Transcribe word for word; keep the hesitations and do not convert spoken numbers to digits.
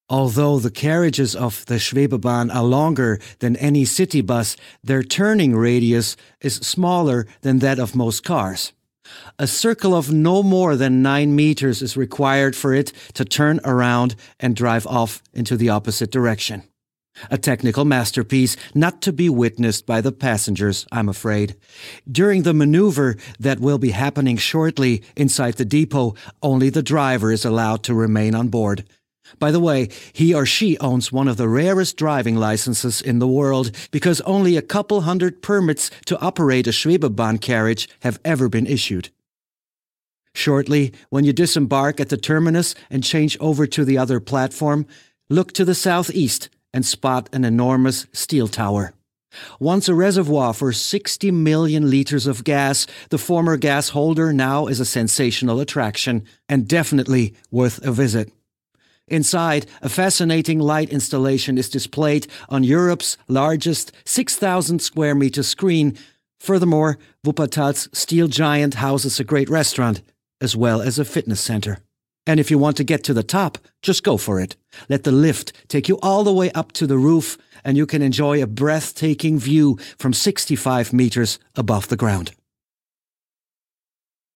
Although the carriages of the Schwebebahn are longer than any city bus, their turning radius is smaller than that of most cars. A circle of no more than nine meters is required for it to turn around and drive off into the opposite direction. A technical masterpiece not to be witnessed by the passengers, I'm afraid. During the maneuver that will be happening shortly inside the depot, only the driver is allowed to remain on board. By the way, he or she owns one of the rarest driving licenses in the world because only a couple hundred permits to operate a Schwebebahn carriage have ever been issued. Shortly, when you disembark at the terminus and change over to the other platform, look to the southeast and spot an enormous steel tower. Once a reservoir for sixty million liters of gas, the former gas holder now is a sensational attraction and definitely worth a visit. Inside, a fascinating light installation is displayed on Europe's largest six thousand square meter screen. Furthermore, Wuppertal's steel giant houses a great restaurant, as well as a fitness center. And if you want to get to the top, just go for it. Let the lift take you all the way up to the roof, and you can enjoy a breathtaking view from sixty-five meters above the ground.